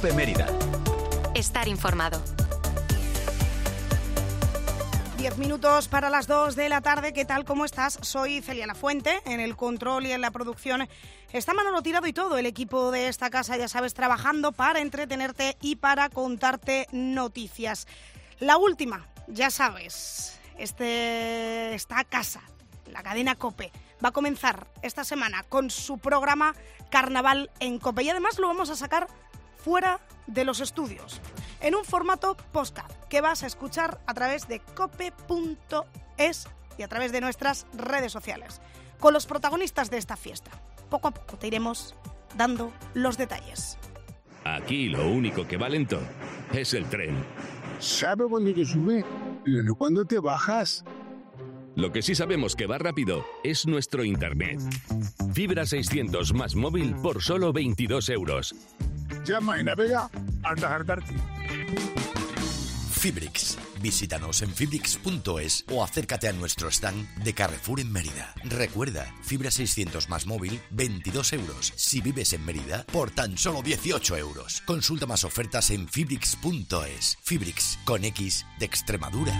COPE Mérida. Estar informado. 10 minutos para las 2 de la tarde. ¿Qué tal? ¿Cómo estás? Soy Celia Lafuente. En el control y en la producción está Manolo Tirado y todo el equipo de esta casa, ya sabes, trabajando para entretenerte y para contarte noticias. La última, ya sabes, esta casa, la cadena COPE, va a comenzar esta semana con su programa Carnaval en COPE. Y además lo vamos a sacar fuera de los estudios, en un formato podcast que vas a escuchar a través de cope.es y a través de nuestras redes sociales, con los protagonistas de esta fiesta. Poco a poco te iremos dando los detalles. Aquí lo único que va lento es el tren. ¿Sabe cuándo te sube? ¿Y cuándo te bajas? Lo que sí sabemos que va rápido es nuestro internet. Fibra 600 más móvil por solo 22 euros. Llama y navega hasta hartarte. Fibrix. Visítanos en fibrix.es o acércate a nuestro stand de Carrefour en Mérida. Recuerda, fibra 600 más móvil, 22 euros. Si vives en Mérida, por tan solo 18 euros. Consulta más ofertas en fibrix.es. Fibrix, con X de Extremadura.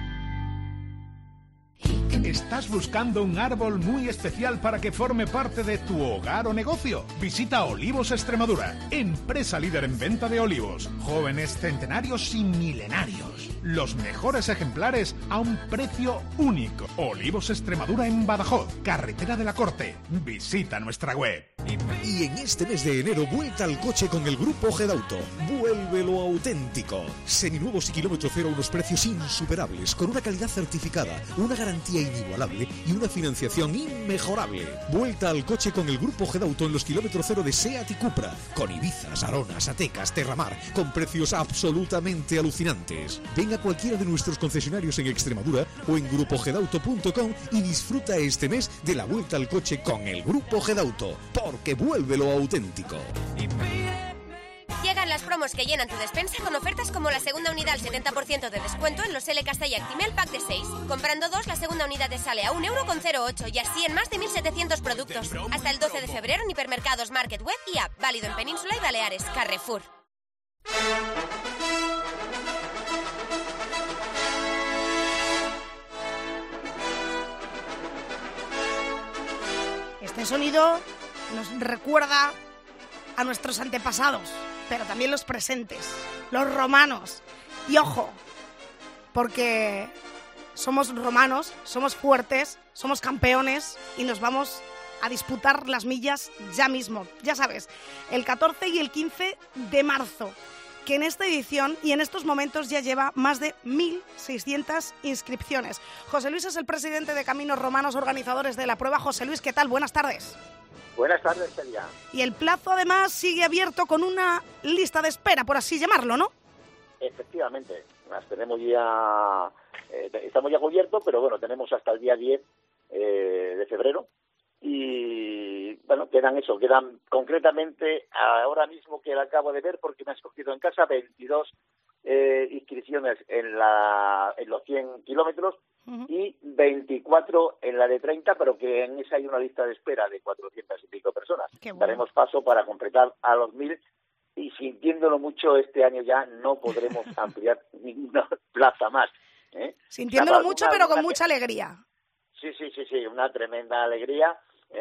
¿Estás buscando un árbol muy especial para que forme parte de tu hogar o negocio? Visita Olivos Extremadura, empresa líder en venta de olivos, jóvenes, centenarios y milenarios. Los mejores ejemplares a un precio único. Olivos Extremadura en Badajoz, carretera de la Corte. Visita nuestra web. Y en este mes de enero, vuelta al coche con el Grupo Gedauto. Vuélvelo auténtico. Seminuevos y kilómetro cero a unos precios insuperables, con una calidad certificada, una garantía inigualable y una financiación inmejorable. Vuelta al coche con el Grupo Gedauto en los kilómetro cero de SEAT y Cupra, con Ibizas, Aronas, Atecas, Terramar, con precios absolutamente alucinantes. Ven a cualquiera de nuestros concesionarios en Extremadura o en grupogedauto.com y disfruta este mes de la vuelta al coche con el Grupo Gedauto, porque vuelve lo auténtico. Llegan las promos que llenan tu despensa con ofertas como la segunda unidad al 70% de descuento en los L Castell Actimel Pack de 6. Comprando 2, la segunda unidad te sale a 1,08 € y así en más de 1.700 productos. Hasta el 12 de febrero en hipermercados, Market Web y App. Válido en Península y Baleares. Carrefour. Este sonido nos recuerda a nuestros antepasados, pero también los presentes, los romanos. Y ojo, porque somos romanos, somos fuertes, somos campeones y nos vamos a disputar las millas ya mismo. Ya sabes, el 14 y el 15 de marzo, que en esta edición y en estos momentos ya lleva más de 1.600 inscripciones. José Luis es el presidente de Caminos Romanos, organizadores de la prueba. José Luis, ¿qué tal? Buenas tardes. Buenas tardes, Celia. Y el plazo, además, sigue abierto con una lista de espera, por así llamarlo, ¿no? Efectivamente, las tenemos ya, estamos ya cubiertos, pero bueno, tenemos hasta el día 10 de febrero. Y bueno, quedan concretamente, ahora mismo que la acabo de ver, porque me ha escogido en casa, 22 inscripciones en los 100 kilómetros y 24 en la de 30, pero que en esa hay una lista de espera de 400 y pico personas. Bueno. Daremos paso para completar a los 1.000 y, sintiéndolo mucho, este año ya no podremos ampliar ninguna plaza más. Sintiéndolo mucho, pero con mucha alegría. Sí, una tremenda alegría.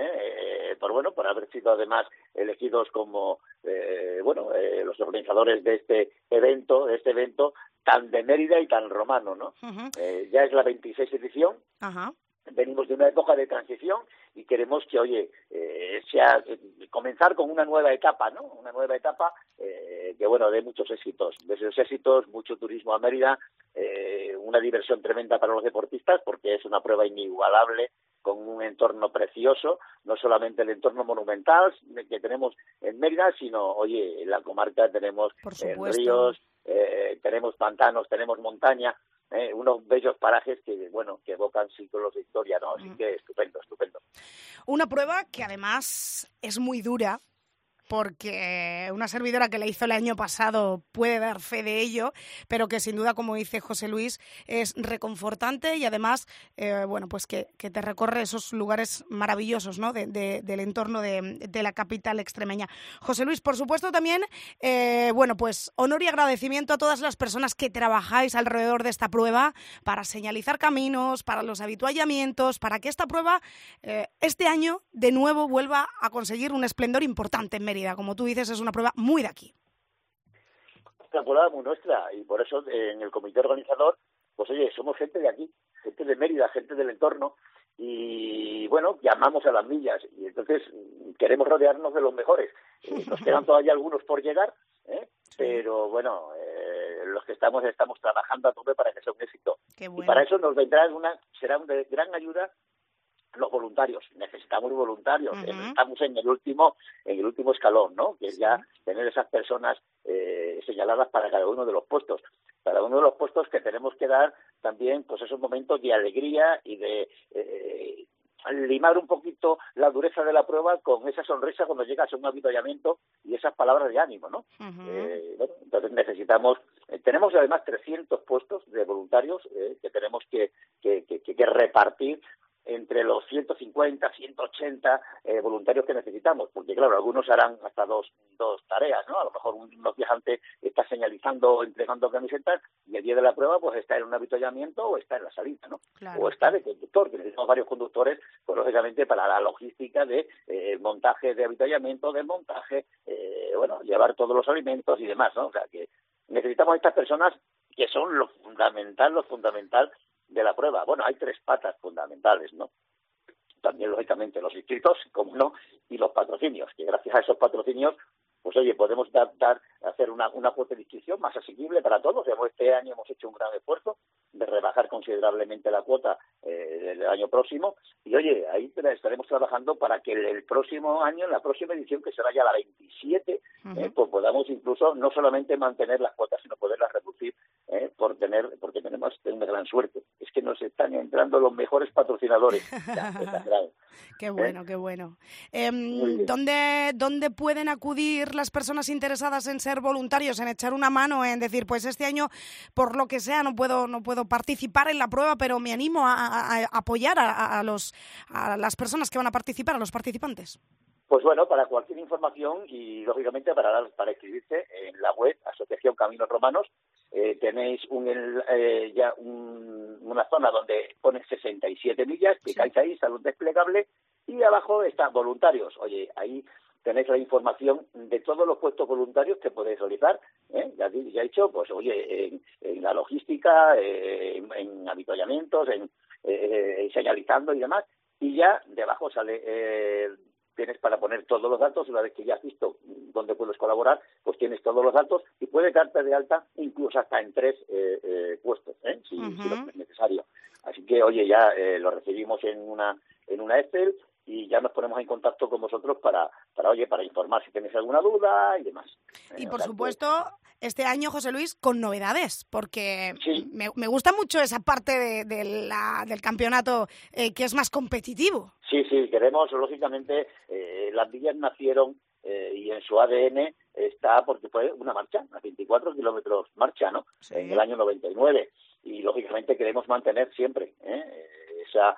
Por haber sido además elegidos como los organizadores de este evento tan de Mérida y tan romano, ¿no? Ya es la 26 edición. Venimos de una época de transición y queremos que, comenzar con una nueva etapa, ¿no? Una nueva etapa que, dé muchos éxitos. De esos éxitos, mucho turismo a Mérida, una diversión tremenda para los deportistas, porque es una prueba inigualable, con un entorno precioso, no solamente el entorno monumental que tenemos en Mérida, sino, en la comarca tenemos ríos, tenemos pantanos, tenemos montaña, unos bellos parajes que evocan siglos de historia, ¿no? Así que estupendo. Una prueba que además es muy dura porque una servidora que la hizo el año pasado puede dar fe de ello, pero que sin duda, como dice José Luis, es reconfortante y además, pues que te recorre esos lugares maravillosos, ¿no? del entorno de la capital extremeña. José Luis, por supuesto también, pues honor y agradecimiento a todas las personas que trabajáis alrededor de esta prueba para señalizar caminos, para los habituallamientos, para que esta prueba este año de nuevo vuelva a conseguir un esplendor importante en Mérida. Como tú dices, es una prueba muy de aquí. La prueba muy nuestra y por eso en el comité organizador, pues oye, somos gente de aquí, gente de Mérida, gente del entorno y bueno, llamamos a las millas y entonces queremos rodearnos de los mejores. Nos quedan todavía algunos por llegar, pero bueno, los que estamos trabajando a tope para que sea un éxito. Bueno. Y para eso nos será de gran ayuda los voluntarios. Necesitamos voluntarios. Estamos en el último escalón, ¿no? Que es ya tener esas personas señaladas para cada uno de los puestos. Cada uno de los puestos que tenemos que dar también pues esos momentos de alegría y de limar un poquito la dureza de la prueba con esa sonrisa cuando llegas a un avituallamiento y esas palabras de ánimo, ¿no? Entonces tenemos además 300 puestos de voluntarios que tenemos que repartir entre los 150, 180 voluntarios que necesitamos, porque claro, algunos harán hasta dos tareas, ¿no? A lo mejor unos viajantes está señalizando, entregando camisetas, y el día de la prueba pues está en un avituallamiento o está en la salida, ¿no? Claro. O está de conductor, que necesitamos varios conductores, pues lógicamente para la logística de el montaje de avituallamiento, desmontaje, llevar todos los alimentos y demás, ¿no? O sea que necesitamos estas personas que son lo fundamental de la prueba. Bueno, hay 3 patas fundamentales, ¿no? También, lógicamente, los inscritos, como no, y los patrocinios, que gracias a esos patrocinios, pues oye, podemos hacer una cuota de inscripción más asequible para todos. Este año hemos hecho un gran esfuerzo de rebajar considerablemente la cuota del año próximo, y oye, ahí estaremos trabajando para que el próximo año, en la próxima edición, que será ya la 27, pues podamos incluso no solamente mantener las cuotas, sino poderlas reducir, porque tenemos una gran suerte. Es que nos están entrando los mejores patrocinadores. Qué bueno, qué bueno. ¿Dónde pueden acudir las personas interesadas en ser voluntarios, en echar una mano, en decir, pues este año, por lo que sea, no puedo participar en la prueba, pero me animo a apoyar a las personas que van a participar, a los participantes? Pues bueno, para cualquier información y lógicamente para inscribirse en la web Asociación Caminos Romanos, tenéis una zona donde pone 67 millas, clicáis ahí, sale un desplegable y abajo está voluntarios. Oye, ahí tenéis la información de todos los puestos voluntarios que podéis realizar, ya he dicho, pues oye, en la logística, en avituallamientos, en señalizando y demás, y ya debajo sale tienes para poner todos los datos. Una vez que ya has visto dónde puedes colaborar, pues tienes todos los datos y puedes darte de alta incluso hasta en 3 puestos, si lo es necesario. Así que, oye, ya lo recibimos en una Excel y ya nos ponemos en contacto con vosotros para informar si tenéis alguna duda y demás. Y por supuesto, este año, José Luis, con novedades, porque sí, me gusta mucho esa parte del campeonato que es más competitivo. Sí, queremos, lógicamente, las villas nacieron y en su ADN está porque fue una marcha, a 24 kilómetros marcha, ¿no? Sí. En el año 99. Y, lógicamente, queremos mantener siempre esa,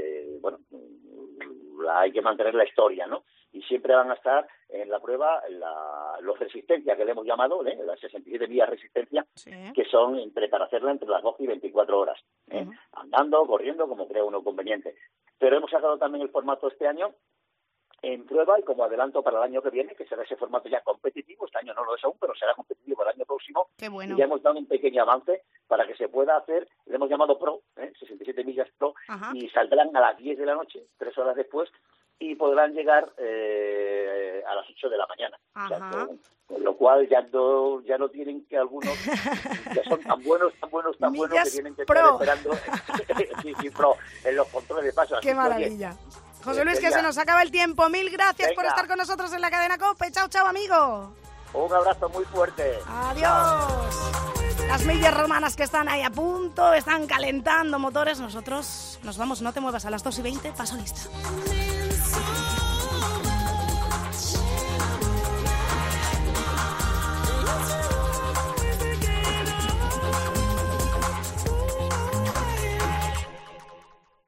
hay que mantener la historia, ¿no? Y siempre van a estar en la prueba los resistencia, que le hemos llamado, las 67 millas resistencia, sí, que son para hacerla entre las 12 y 24 horas, andando, corriendo, como crea uno conveniente. Pero hemos sacado también el formato este año en prueba y como adelanto para el año que viene, que será ese formato ya competitivo. Este año no lo es aún, pero será competitivo el año próximo. Qué bueno. Y ya hemos dado un pequeño avance para que se pueda hacer, le hemos llamado Pro, 67 millas Pro, y saldrán a las 10 de la noche, 3 horas después, y podrán llegar a las 8 de la mañana. O sea, con lo cual ya no tienen que algunos que son tan buenos que tienen que estar esperando Pro en los controles de paso. ¡Qué maravilla! José Luis, que se nos acaba el tiempo. Mil gracias por estar con nosotros en la cadena COPE. Chao, amigo. Un abrazo muy fuerte. Adiós. Chao. Las millas romanas que están ahí a punto, están calentando motores. Nosotros nos vamos, no te muevas, a las 2:20, paso lista.